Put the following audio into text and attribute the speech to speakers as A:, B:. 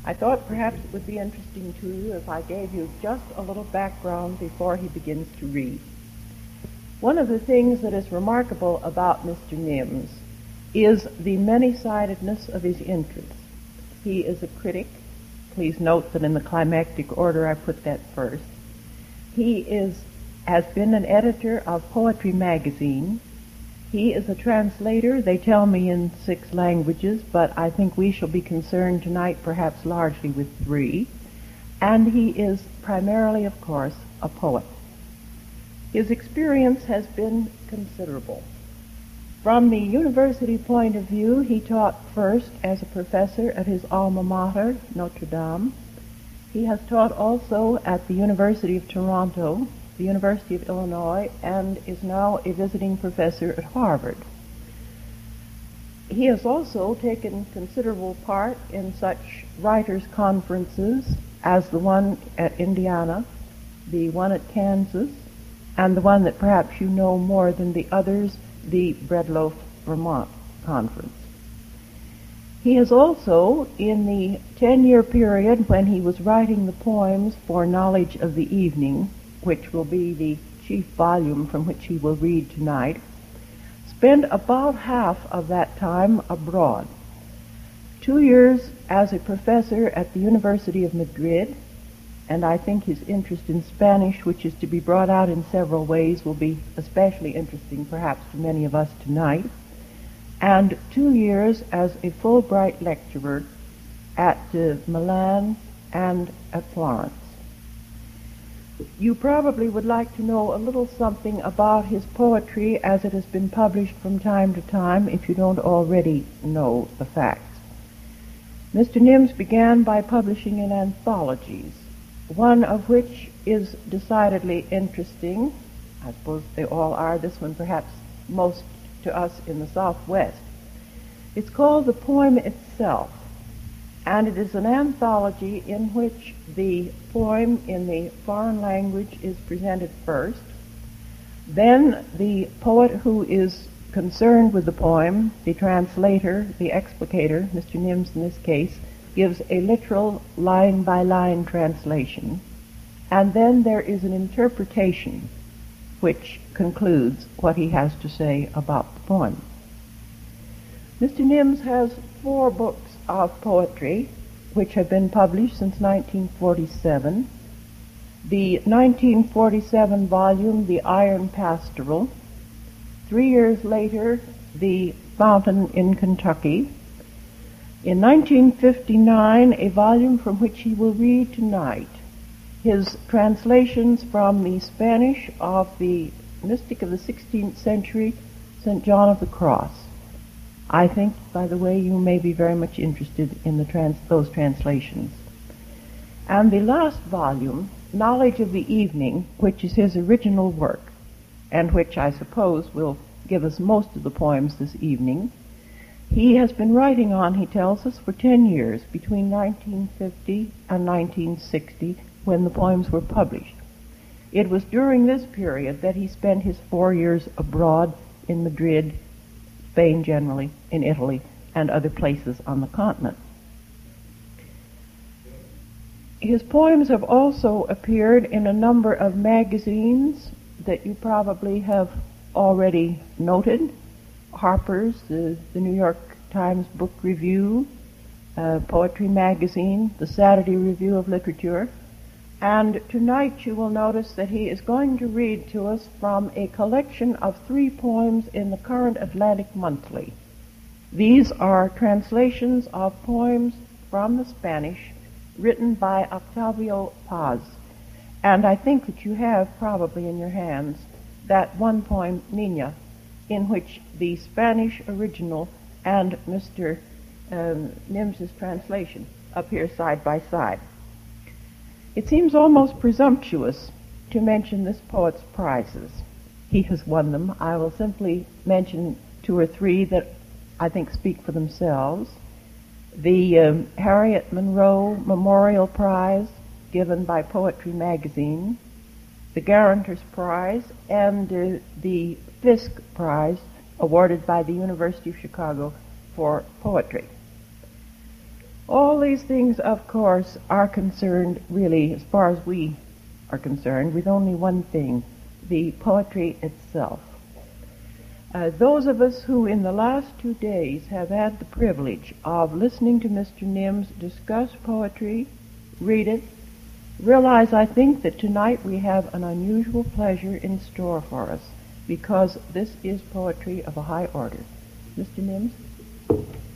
A: I thought perhaps it would be interesting to you if I gave you just a little background before he begins to read. One of the things that is remarkable about Mr. Nims is the many-sidedness of his interests. He is a critic. Please note that in the climactic order I put that first. He has been an editor of Poetry Magazine. He is a translator, they tell me, in 6 languages, but I think we shall be concerned tonight perhaps largely with 3. And he is primarily, of course, a poet. His experience has been considerable. From the university point of view, he taught first as a professor at his alma mater, Notre Dame. He has taught also at the University of Toronto, the University of Illinois, and is now a visiting professor at Harvard. He has also taken considerable part in such writers' conferences as the one at Indiana, the one at Kansas, and the one that perhaps you know more than the others, the Breadloaf, Vermont Conference. He has also, in the 10-year period when he was writing the poems for Knowledge of the Evening, which will be the chief volume from which he will read tonight, spent about half of that time abroad. 2 years as a professor at the University of Madrid, and I think his interest in Spanish, which is to be brought out in several ways, will be especially interesting perhaps to many of us tonight, and 2 years as a Fulbright lecturer at Milan and at Florence. You probably would like to know a little something about his poetry as it has been published from time to time, if you don't already know the facts. Mr. Nims began by publishing in anthologies, one of which is decidedly interesting. I suppose they all are. This one perhaps most to us in the Southwest. It's called The Poem Itself, and it is an anthology in which the poem in the foreign language is presented first. Then the poet who is concerned with the poem, the translator, the explicator, Mr. Nims in this case, gives a literal line-by-line translation, and then there is an interpretation which concludes what he has to say about the poem. Mr. Nims has 4 books of poetry which have been published since 1947. The 1947 volume, The Iron Pastoral. 3 years later, The Fountain in Kentucky. In 1959, a volume from which he will read tonight, his translations from the Spanish of the mystic of the 16th century, St. John of the Cross. I think, by the way, you may be very much interested in those translations. And the last volume, Knowledge of the Evening, which is his original work, and which I suppose will give us most of the poems this evening, he has been writing on, he tells us, for 10 years, between 1950 and 1960, when the poems were published. It was during this period that he spent his 4 years abroad in Madrid, Spain generally, in Italy, and other places on the continent. His poems have also appeared in a number of magazines that you probably have already noted. Harper's, the New York Times Book Review, Poetry Magazine, the Saturday Review of Literature. And tonight you will notice that he is going to read to us from a collection of 3 poems in the current Atlantic Monthly. These are translations of poems from the Spanish written by Octavio Paz. And I think that you have probably in your hands that one poem, Niña, in which the Spanish original and Mr. Nims's translation appear side by side. It seems almost presumptuous to mention this poet's prizes. He has won them. I will simply mention 2 or 3 that I think speak for themselves. The Harriet Monroe Memorial Prize, given by Poetry Magazine, the Guarantors Prize, and the Fisk Prize, awarded by the University of Chicago for poetry. All these things, of course, are concerned, really, as far as we are concerned, with only one thing, the poetry itself. Those of us who in the last 2 days have had the privilege of listening to Mr. Nims discuss poetry, read it, realize, I think, that tonight we have an unusual pleasure in store for us, because this is poetry of a high order. Mr. Nims?